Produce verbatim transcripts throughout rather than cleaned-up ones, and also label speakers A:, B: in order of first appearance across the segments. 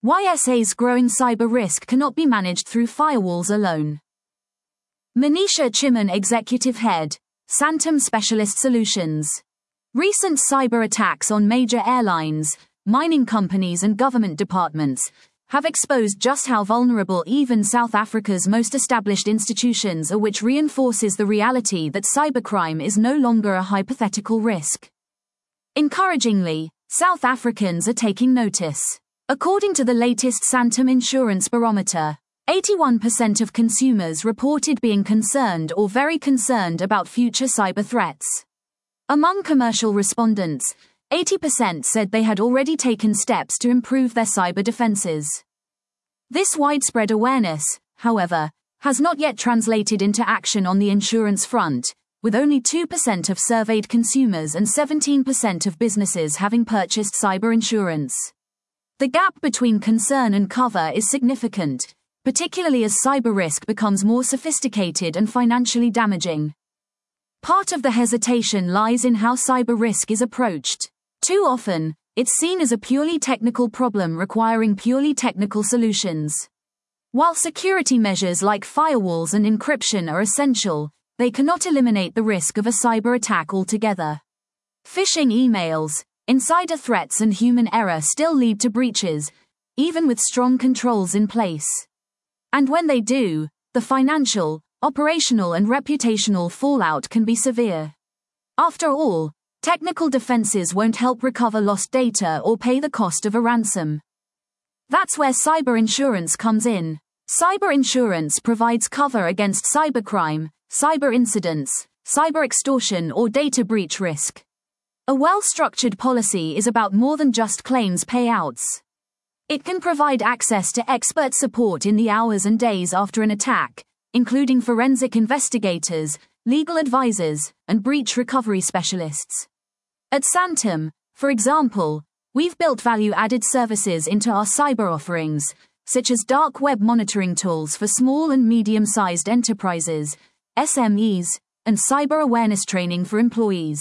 A: Why S A's growing cyber risk cannot be managed through firewalls alone. Manisha Chiman, Executive Head, Santam Specialist Solutions. Recent cyber attacks on major airlines, mining companies and government departments have exposed just how vulnerable even South Africa's most established institutions are, which reinforces the reality that cybercrime is no longer a hypothetical risk. Encouragingly, South Africans are taking notice. According to the latest Santam Insurance Barometer, eighty-one percent of consumers reported being concerned or very concerned about future cyber threats. Among commercial respondents, eighty percent said they had already taken steps to improve their cyber defenses. This widespread awareness, however, has not yet translated into action on the insurance front, with only two percent of surveyed consumers and seventeen percent of businesses having purchased cyber insurance. The gap between concern and cover is significant, particularly as cyber risk becomes more sophisticated and financially damaging. Part of the hesitation lies in how cyber risk is approached. Too often, it's seen as a purely technical problem requiring purely technical solutions. While security measures like firewalls and encryption are essential, they cannot eliminate the risk of a cyber attack altogether. Phishing emails, insider threats and human error still lead to breaches, even with strong controls in place. And when they do, the financial, operational and reputational fallout can be severe. After all, technical defenses won't help recover lost data or pay the cost of a ransom. That's where cyber insurance comes in. Cyber insurance provides cover against cybercrime, cyber incidents, cyber extortion or data breach risk. A well-structured policy is about more than just claims payouts. It can provide access to expert support in the hours and days after an attack, including forensic investigators, legal advisors, and breach recovery specialists. At Santam, for example, we've built value-added services into our cyber offerings, such as dark web monitoring tools for small and medium-sized enterprises, S M Es, and cyber awareness training for employees.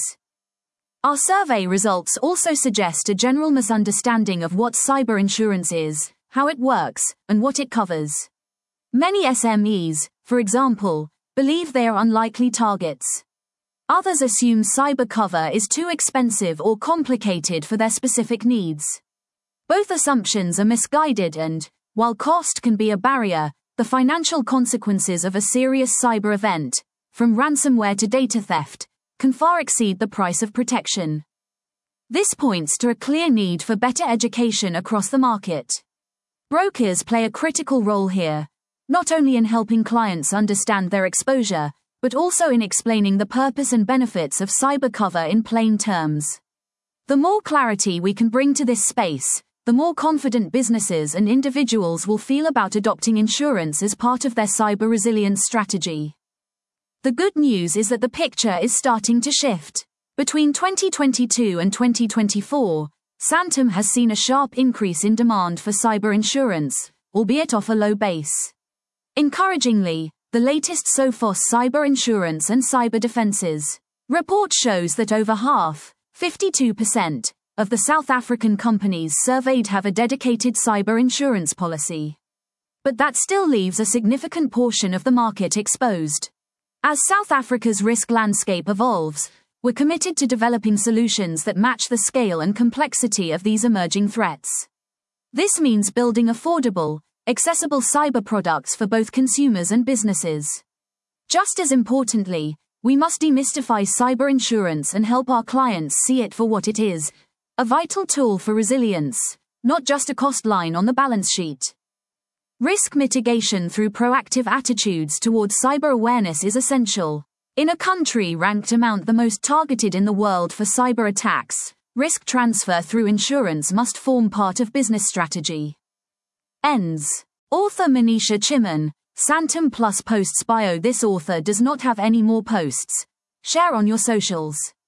A: Our survey results also suggest a general misunderstanding of what cyber insurance is, how it works, and what it covers. Many S M Es, for example, believe they are unlikely targets. Others assume cyber cover is too expensive or complicated for their specific needs. Both assumptions are misguided and, while cost can be a barrier, the financial consequences of a serious cyber event, from ransomware to data theft, can far exceed the price of protection. This points to a clear need for better education across the market. Brokers play a critical role here, not only in helping clients understand their exposure, but also in explaining the purpose and benefits of cyber cover in plain terms. The more clarity we can bring to this space, the more confident businesses and individuals will feel about adopting insurance as part of their cyber resilience strategy. The good news is that the picture is starting to shift. Between twenty twenty-two and twenty twenty-four, Santam has seen a sharp increase in demand for cyber insurance, albeit off a low base. Encouragingly, the latest Sophos Cyber Insurance and Cyber Defenses report shows that over half, fifty-two percent, of the South African companies surveyed have a dedicated cyber insurance policy. But that still leaves a significant portion of the market exposed. As South Africa's risk landscape evolves, we're committed to developing solutions that match the scale and complexity of these emerging threats. This means building affordable, accessible cyber products for both consumers and businesses. Just as importantly, we must demystify cyber insurance and help our clients see it for what it is, a vital tool for resilience, not just a cost line on the balance sheet. Risk mitigation through proactive attitudes towards cyber awareness is essential. In a country ranked among the most targeted in the world for cyber attacks, risk transfer through insurance must form part of business strategy. Ends. Author Manisha Chiman, Santam Plus posts bio. This author does not have any more posts. Share on your socials.